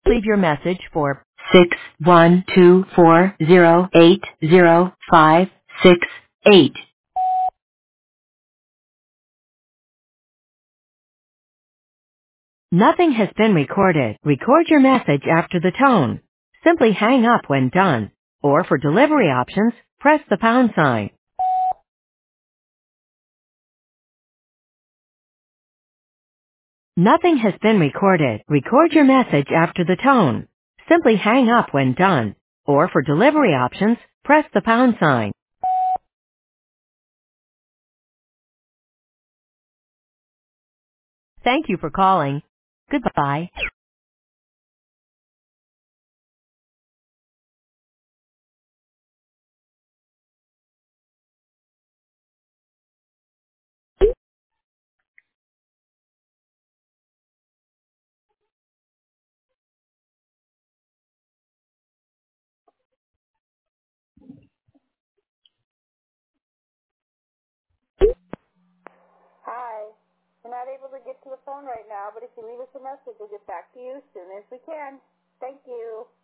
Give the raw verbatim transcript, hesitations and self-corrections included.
leave your message for six one two four zero eight zero five six eight. Nothing has been recorded. Record your message after the tone. Simply hang up when done. Or for delivery options, press the pound sign. Nothing has been recorded. Record your message after the tone. Simply hang up when done. Or for delivery options, press the pound sign. Thank you for calling. Goodbye. Hi. We're not able to get to the phone right now, but if you leave us a message, we'll get back to you as soon as we can. Thank you.